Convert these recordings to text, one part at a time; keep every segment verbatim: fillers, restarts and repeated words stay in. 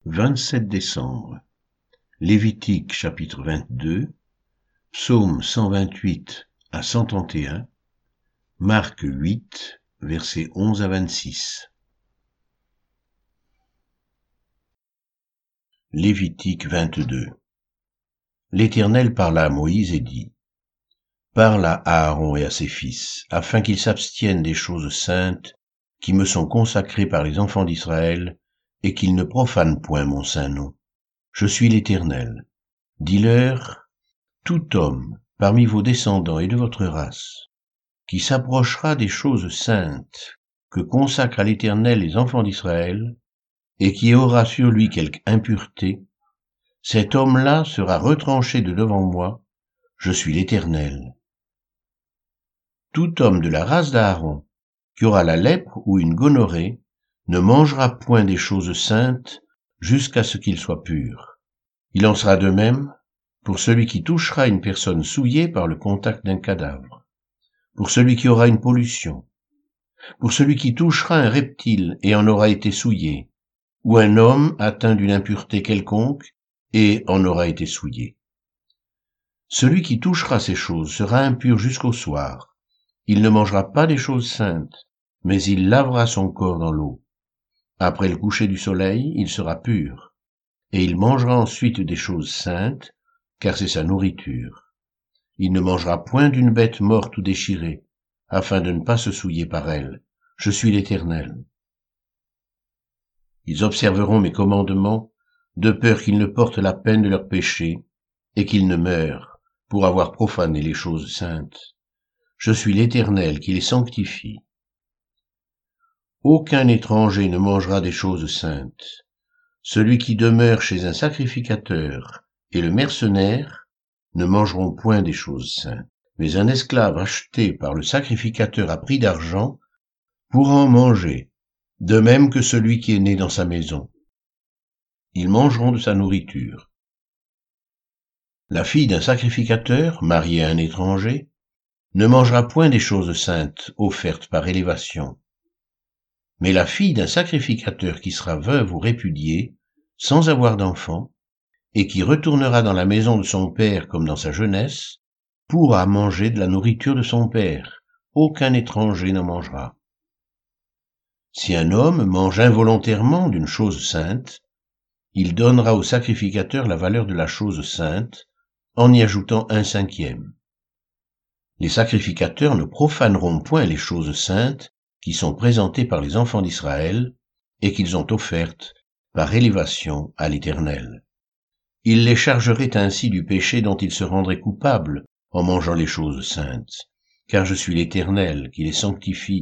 vingt-sept décembre. Lévitique chapitre vingt-deux, Psaume cent vingt-huit à cent trente et un, Marc huit, versets onze à vingt-six. Lévitique vingt-deux. L'Éternel parla à Moïse et dit: Parle à Aaron et à ses fils, afin qu'ils s'abstiennent des choses saintes qui me sont consacrées par les enfants d'Israël, et qu'ils ne profanent point mon saint nom. Je suis l'Éternel. Dis-leur: tout homme parmi vos descendants et de votre race, qui s'approchera des choses saintes que consacrent à l'Éternel les enfants d'Israël, et qui aura sur lui quelque impureté, cet homme-là sera retranché de devant moi. Je suis l'Éternel. Tout homme de la race d'Aaron qui aura la lèpre ou une gonorrhée ne mangera point des choses saintes jusqu'à ce qu'il soit pur. Il en sera de même pour celui qui touchera une personne souillée par le contact d'un cadavre, pour celui qui aura une pollution, pour celui qui touchera un reptile et en aura été souillé, ou un homme atteint d'une impureté quelconque et en aura été souillé. Celui qui touchera ces choses sera impur jusqu'au soir. Il ne mangera pas des choses saintes, mais il lavera son corps dans l'eau. Après le coucher du soleil, il sera pur, et il mangera ensuite des choses saintes, car c'est sa nourriture. Il ne mangera point d'une bête morte ou déchirée, afin de ne pas se souiller par elle. Je suis l'Éternel. Ils observeront mes commandements, de peur qu'ils ne portent la peine de leur péché, et qu'ils ne meurent, pour avoir profané les choses saintes. Je suis l'Éternel qui les sanctifie. Aucun étranger ne mangera des choses saintes. Celui qui demeure chez un sacrificateur et le mercenaire ne mangeront point des choses saintes. Mais un esclave acheté par le sacrificateur à prix d'argent pourra en manger, de même que celui qui est né dans sa maison. Ils mangeront de sa nourriture. La fille d'un sacrificateur, mariée à un étranger, ne mangera point des choses saintes offertes par élévation. Mais la fille d'un sacrificateur qui sera veuve ou répudiée, sans avoir d'enfant, et qui retournera dans la maison de son père comme dans sa jeunesse, pourra manger de la nourriture de son père. Aucun étranger n'en mangera. Si un homme mange involontairement d'une chose sainte, il donnera au sacrificateur la valeur de la chose sainte, en y ajoutant un cinquième. Les sacrificateurs ne profaneront point les choses saintes qui sont présentées par les enfants d'Israël et qu'ils ont offertes par élévation à l'Éternel. Ils les chargeraient ainsi du péché dont ils se rendraient coupables en mangeant les choses saintes, car je suis l'Éternel qui les sanctifie.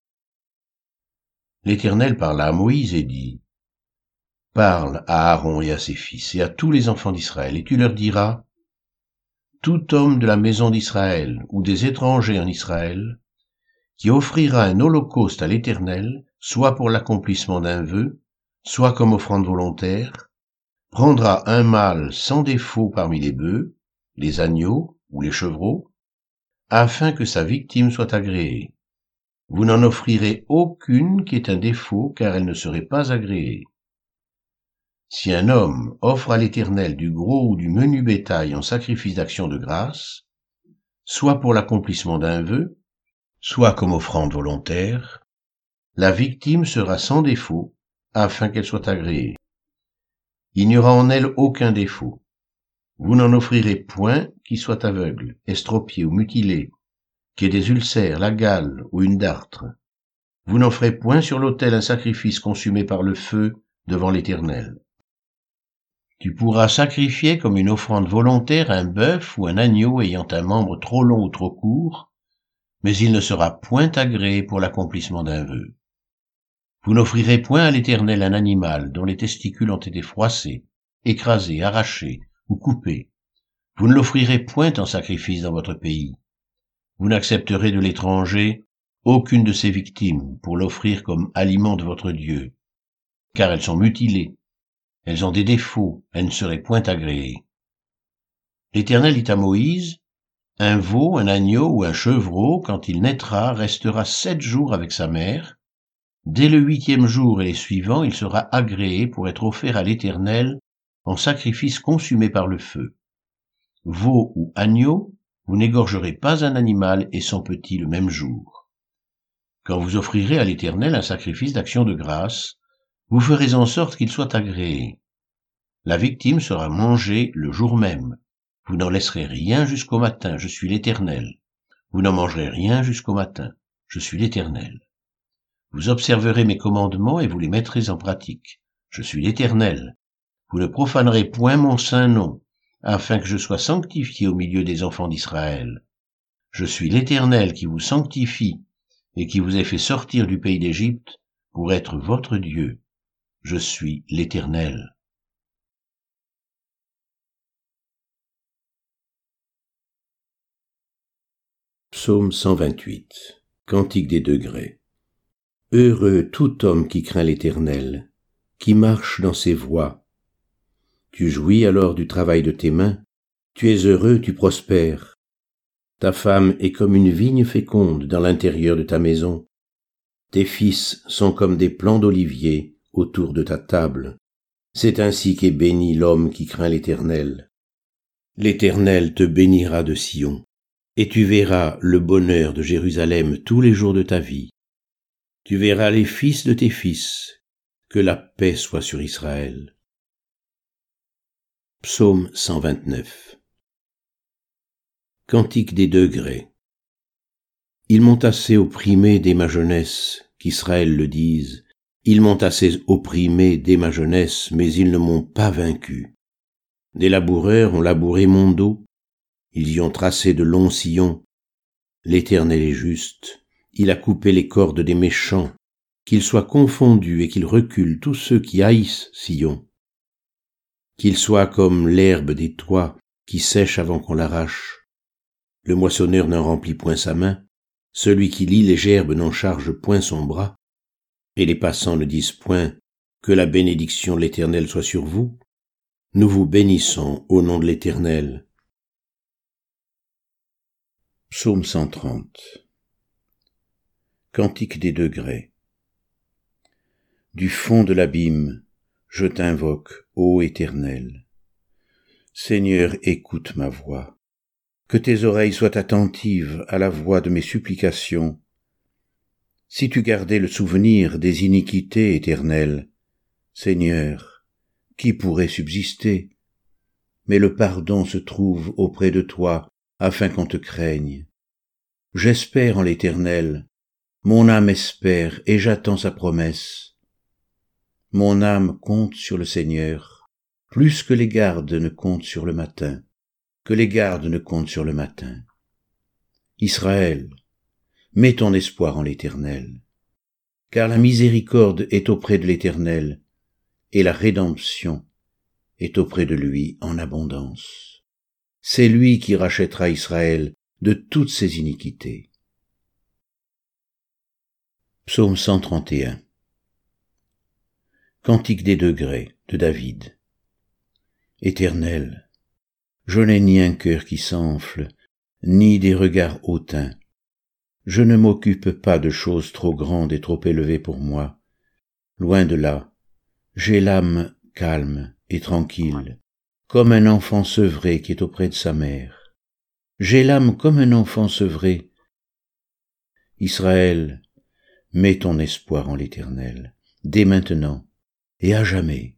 L'Éternel parla à Moïse et dit: Parle à Aaron et à ses fils et à tous les enfants d'Israël, et tu leur diras: tout homme de la maison d'Israël ou des étrangers en Israël qui offrira un holocauste à l'Éternel, soit pour l'accomplissement d'un vœu, soit comme offrande volontaire, prendra un mâle sans défaut parmi les bœufs, les agneaux ou les chevreaux, afin que sa victime soit agréée. Vous n'en offrirez aucune qui ait un défaut, car elle ne serait pas agréée. Si un homme offre à l'Éternel du gros ou du menu bétail en sacrifice d'action de grâce, soit pour l'accomplissement d'un vœu, soit comme offrande volontaire, la victime sera sans défaut, afin qu'elle soit agréée. Il n'y aura en elle aucun défaut. Vous n'en offrirez point qui soit aveugle, estropié ou mutilé, qui ait des ulcères, la gale ou une dartre. Vous n'en ferez point sur l'autel un sacrifice consumé par le feu devant l'Éternel. Tu pourras sacrifier comme une offrande volontaire un bœuf ou un agneau ayant un membre trop long ou trop court, mais il ne sera point agréé pour l'accomplissement d'un vœu. Vous n'offrirez point à l'Éternel un animal dont les testicules ont été froissés, écrasés, arrachés ou coupés. Vous ne l'offrirez point en sacrifice dans votre pays. Vous n'accepterez de l'étranger aucune de ses victimes pour l'offrir comme aliment de votre Dieu, car elles sont mutilées, elles ont des défauts, elles ne seraient point agréées. L'Éternel dit à Moïse: un veau, un agneau ou un chevreau, quand il naîtra, restera sept jours avec sa mère, Dès le huitième jour et les suivants, il sera agréé pour être offert à l'Éternel en sacrifice consumé par le feu. Veau ou agneau, vous n'égorgerez pas un animal et son petit le même jour. Quand vous offrirez à l'Éternel un sacrifice d'action de grâce, vous ferez en sorte qu'il soit agréé. La victime sera mangée le jour même. Vous n'en laisserez rien jusqu'au matin, je suis l'Éternel. Vous n'en mangerez rien jusqu'au matin, je suis l'Éternel. Vous observerez mes commandements et vous les mettrez en pratique. Je suis l'Éternel. Vous ne profanerez point mon saint nom, afin que je sois sanctifié au milieu des enfants d'Israël. Je suis l'Éternel qui vous sanctifie et qui vous ai fait sortir du pays d'Égypte pour être votre Dieu. Je suis l'Éternel. Psaume cent vingt-huit. Cantique des degrés. Heureux tout homme qui craint l'Éternel, qui marche dans ses voies. Tu jouis alors du travail de tes mains, tu es heureux, tu prospères. Ta femme est comme une vigne féconde dans l'intérieur de ta maison. Tes fils sont comme des plants d'olivier autour de ta table. C'est ainsi qu'est béni l'homme qui craint l'Éternel. L'Éternel te bénira de Sion, et tu verras le bonheur de Jérusalem tous les jours de ta vie. Tu verras les fils de tes fils, que la paix soit sur Israël. Psaume cent vingt-neuf. Cantique des degrés. Ils m'ont assez opprimé dès ma jeunesse, qu'Israël le dise. Ils m'ont assez opprimé dès ma jeunesse, mais ils ne m'ont pas vaincu. Des laboureurs ont labouré mon dos, ils y ont tracé de longs sillons. L'Éternel est juste, il a coupé les cordes des méchants, qu'ils soient confondus et qu'ils reculent tous ceux qui haïssent Sion. Qu'ils soient comme l'herbe des toits qui sèche avant qu'on l'arrache. Le moissonneur n'en remplit point sa main, celui qui lie les gerbes n'en charge point son bras, et les passants ne disent point que la bénédiction de l'Éternel soit sur vous. Nous vous bénissons au nom de l'Éternel. Psaume cent trente. Cantique des degrés. Du fond de l'abîme, je t'invoque, ô Éternel. Seigneur, écoute ma voix. Que tes oreilles soient attentives à la voix de mes supplications. Si tu gardais le souvenir des iniquités éternelles, Seigneur, qui pourrait subsister? Mais le pardon se trouve auprès de toi, afin qu'on te craigne. J'espère en l'Éternel, mon âme espère et j'attends sa promesse. Mon âme compte sur le Seigneur, plus que les gardes ne comptent sur le matin, que les gardes ne comptent sur le matin. Israël, mets ton espoir en l'Éternel, car la miséricorde est auprès de l'Éternel, et la rédemption est auprès de lui en abondance. C'est lui qui rachètera Israël de toutes ses iniquités. Psaume cent trente et un. Cantique des degrés de David. Éternel, je n'ai ni un cœur qui s'enfle, ni des regards hautains. Je ne m'occupe pas de choses trop grandes et trop élevées pour moi. Loin de là, j'ai l'âme calme et tranquille, comme un enfant sevré qui est auprès de sa mère. J'ai l'âme comme un enfant sevré. Israël, mets ton espoir en l'Éternel, dès maintenant et à jamais.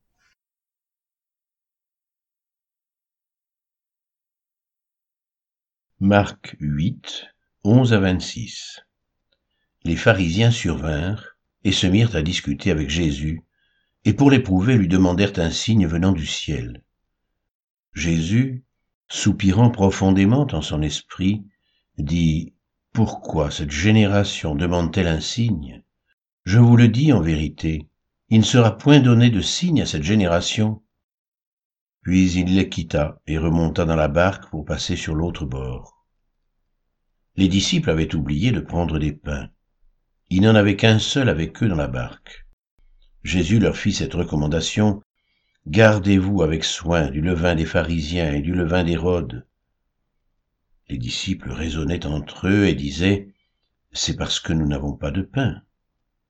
Marc huit, onze à vingt-six. Les pharisiens survinrent et se mirent à discuter avec Jésus, et pour l'éprouver lui demandèrent un signe venant du ciel. Jésus, soupirant profondément en son esprit, dit « Pourquoi cette génération demande-t-elle un signe? Je vous le dis en vérité, il ne sera point donné de signe à cette génération. » Puis il les quitta et remonta dans la barque pour passer sur l'autre bord. Les disciples avaient oublié de prendre des pains. Il n'y en avait qu'un seul avec eux dans la barque. Jésus leur fit cette recommandation: « Gardez-vous avec soin du levain des pharisiens et du levain d'Hérode. » Les disciples raisonnaient entre eux et disaient: « C'est parce que nous n'avons pas de pain. »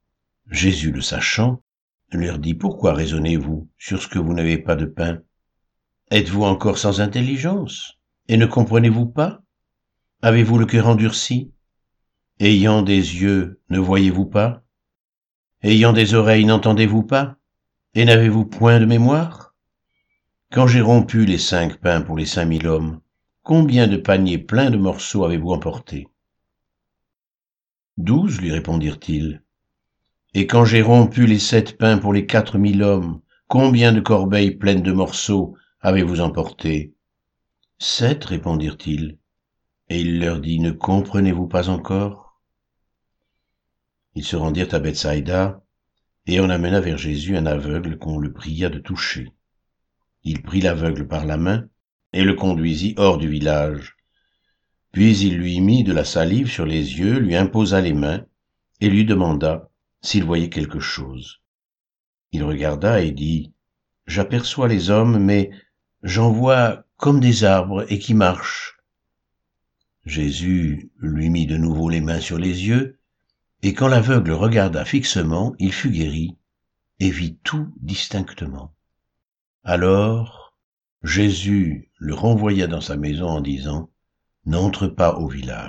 Jésus, le sachant, leur dit, pourquoi raisonnez-vous sur ce que vous n'avez pas de pain? Êtes-vous encore sans intelligence? Et ne comprenez-vous pas? Avez-vous le cœur endurci? Ayant des yeux, ne voyez-vous pas? Ayant des oreilles, n'entendez-vous pas? Et n'avez-vous point de mémoire? Quand j'ai rompu les cinq pains pour les cinq mille hommes, combien de paniers pleins de morceaux avez-vous emporté? Douze, lui répondirent-ils. Et quand j'ai rompu les sept pains pour les quatre mille hommes, combien de corbeilles pleines de morceaux avez-vous emporté? Sept, répondirent-ils. Et il leur dit, ne comprenez-vous pas encore? Ils se rendirent à Bethsaïda, et on amena vers Jésus un aveugle qu'on le pria de toucher. Il prit l'aveugle par la main, et le conduisit hors du village. Puis il lui mit de la salive sur les yeux, lui imposa les mains, et lui demanda s'il voyait quelque chose. Il regarda et dit, « J'aperçois les hommes, mais j'en vois comme des arbres et qui marchent. » Jésus lui mit de nouveau les mains sur les yeux, et quand l'aveugle regarda fixement, il fut guéri et vit tout distinctement. Alors, Jésus le renvoya dans sa maison en disant, « N'entre pas au village. »